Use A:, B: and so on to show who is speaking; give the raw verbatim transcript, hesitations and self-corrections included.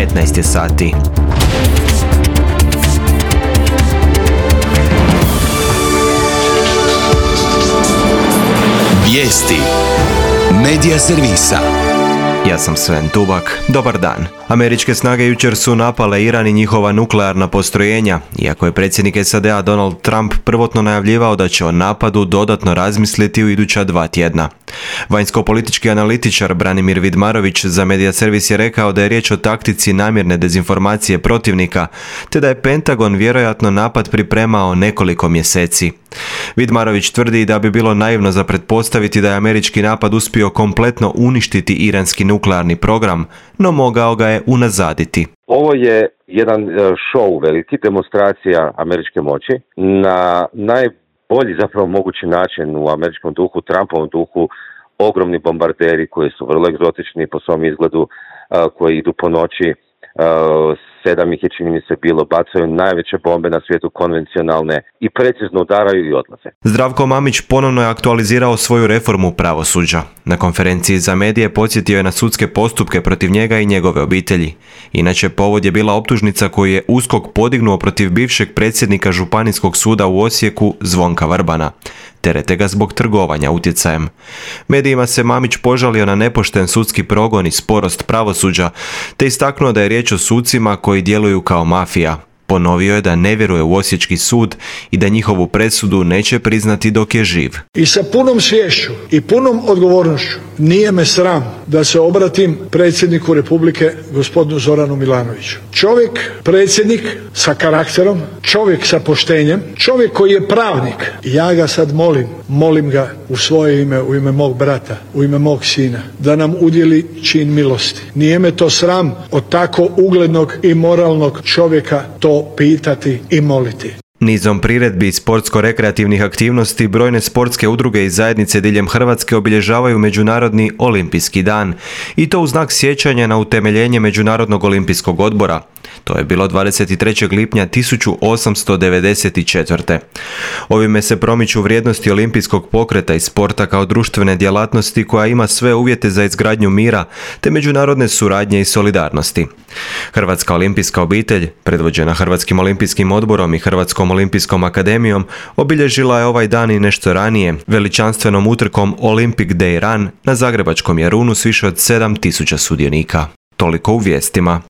A: petnaest je sati.
B: Vijesti Medija servisa.
A: Ja sam Sven Tubak. Dobar dan. Američke snage jučer su napale Iran i njihova nuklearna postrojenja, iako je predsjednik S A D-a Donald Trump prvotno najavljivao da će o napadu dodatno razmisliti u iduća dva tjedna. Vanjsko-politički analitičar Branimir Vidmarović za Medija servis je rekao da je riječ o taktici namjerne dezinformacije protivnika, te da je Pentagon vjerojatno napad pripremao nekoliko mjeseci. Vidmarović tvrdi da bi bilo naivno za pretpostaviti da je američki napad uspio kompletno uništiti iranski nuklearni program, no mogao ga je unazaditi.
C: Ovo je jedan show, veliki demonstracija američke moći na najbolji zapravo mogući način u američkom duhu, Trumpovom duhu, ogromni bombarderi koji su vrlo egzotični po svom izgledu, koji idu po noći, sedam ih je, čini mi se, bilo, bacaju najveće bombe na svijetu, konvencionalne, i precizno udaraju i odlaze.
A: Zdravko Mamić ponovno je aktualizirao svoju reformu pravosuđa. Na konferenciji za medije podsjetio je na sudske postupke protiv njega i njegove obitelji. Inače, povod je bila optužnica koju je USKOK podignuo protiv bivšeg predsjednika Županijskog suda u Osijeku Zvonka Vrbana. Terete ga zbog trgovanja utjecajem. Medijima se Mamić požalio na nepošten sudski progon i sporost pravosuđa, te istaknuo da je riječ o sucima koji djeluju kao mafija. Ponovio je da ne vjeruje u osječki sud i da njihovu presudu neće priznati dok je živ.
D: I sa punom sviješću i punom odgovornošću nije me sram da se obratim predsjedniku Republike, gospodinu Zoranu Milanoviću. Čovjek, predsjednik sa karakterom, čovjek sa poštenjem, čovjek koji je pravnik. Ja ga sad molim, molim ga u svoje ime, u ime mog brata, u ime mog sina, da nam udjeli čin milosti. Nije me to sram od tako uglednog i moralnog čovjeka to pitati i moliti.
A: Nizom priredbi i sportsko-rekreativnih aktivnosti brojne sportske udruge i zajednice diljem Hrvatske obilježavaju Međunarodni olimpijski dan, i to u znak sjećanja na utemeljenje Međunarodnog olimpijskog odbora. To je bilo dvadeset trećeg lipnja tisuću osamsto devedeset četvrte. Ovime se promiču vrijednosti olimpijskog pokreta i sporta kao društvene djelatnosti koja ima sve uvjete za izgradnju mira te međunarodne suradnje i solidarnosti. Hrvatska olimpijska obitelj, predvođena Hrvatskim olimpijskim odborom i Hrvatskom olimpijskom akademijom, obilježila je ovaj dan i nešto ranije, veličanstvenom utrkom Olympic Day Run na zagrebačkom Jarunu s više od sedam tisuća sudionika. Toliko u vijestima.